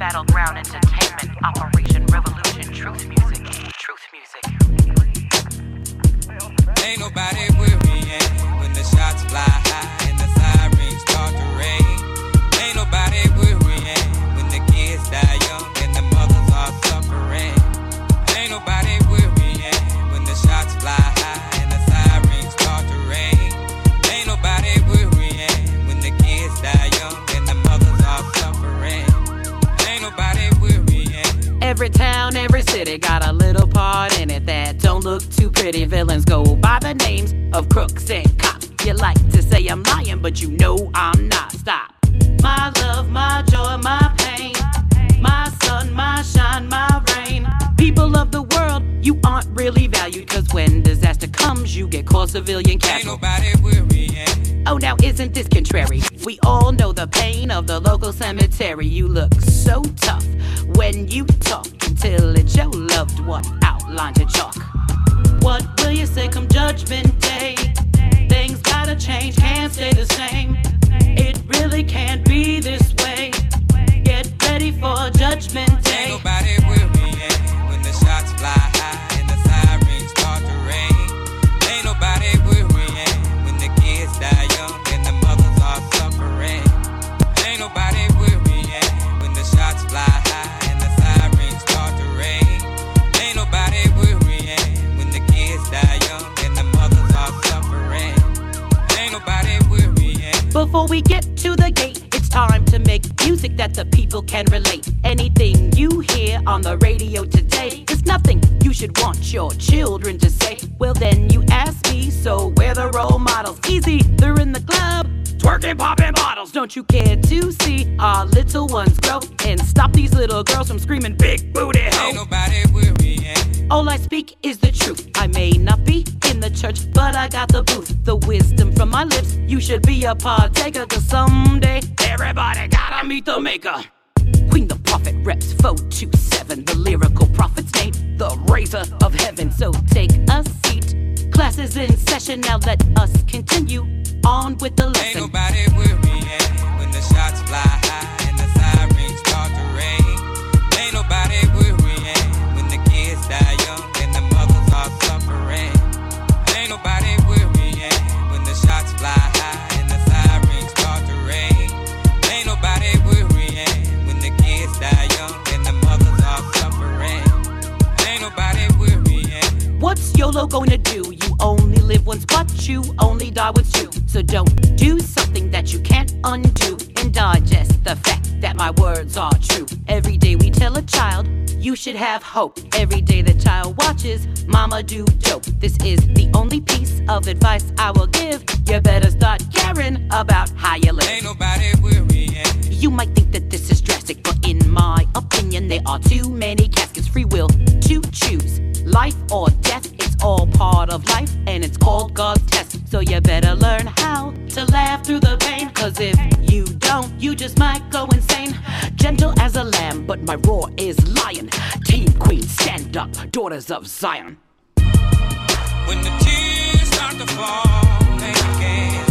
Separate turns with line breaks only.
Battleground Entertainment, Operation Revolution, Truth Music, Truth Music.
Ain't nobody worrying when the shots fly high and the sirens start to rain. Ain't nobody worrying when the kids die young and the mothers are suffering. Ain't nobody worrying when the shots fly high and the sirens start to rain. Ain't nobody worrying when the kids die young and the mothers are suffering. Ain't nobody worrying.
Every town, every city got a little part in it that don't look too pretty. Villains go by the names of crooks and cops. You like to say I'm lying, but you know I'm not. Stop. My love, my joy, my pain, my sun, my shine, my rain. People of the world, you aren't really valued, cause when disaster comes, you get called civilian casual.
Ain't nobody worrying.
Oh, now isn't this contrary? We all know the pain of the local cemetery. You look so tough when you talk until it's your loved one outlined in chalk. What will you say come Judgment Day? Things gotta change, can't stay the same. It really can't be this way. Get ready for Judgment Day.
Ain't nobody worrying when the shots fly high and the sirens start to rain. Ain't nobody worrying when the kids die young and the mothers are suffering. Ain't nobody worrying when the shots fly high and the sirens start to rain. Ain't nobody worrying when the kids die young and the mothers are suffering. Ain't nobody worrying.
Before we get to the gate, it's time to make music that the people can relate. Anything you hear on the radio today is nothing you should want your children to say. Well then you ask me, so we're the role models. Easy, they're in the club, twerking, popping bottles. Don't you care to see our little ones grow and stop these little girls from screaming big booty ho?
Ain't nobody worrying.
All I speak is the truth. I may not be in the church, but I got the booth. The wisdom from my lips, you should be a partaker, cause someday everybody gotta meet the maker. Queen the Prophet reps 427, the lyrical prophet's name, the raiser of heaven. So take a seat, class is in session, now let us continue on with the lesson.
Ain't nobody worrying when the shots fly high and the sirens start to rain. Ain't nobody worrying when the kids die young and the mothers are suffering. Ain't nobody worrying when the shots fly high and the sirens start to rain. Ain't nobody worrying when the kids die young and the mothers are suffering. Ain't nobody worrying.
What's YOLO gonna do? You only live once, but you only die once too. So don't do something that you can't undo, and digest the fact that my words are true. Every day we tell a child, you should have hope. Every day the child watches mama do dope. This is the only piece of advice I will give. You better start caring about how you live.
Ain't nobody worrying.
You might think that this is drastic, but in my opinion, there are too many caskets. Free will to choose life or death. It's all part of life, and it's called God's test. So you better learn how to laugh through the pain, cause if you don't, you just might go insane. Gentle as a lamb, but my roar is lion. Team Queen, stand up, daughters of Zion.
When the tears start to fall and you can't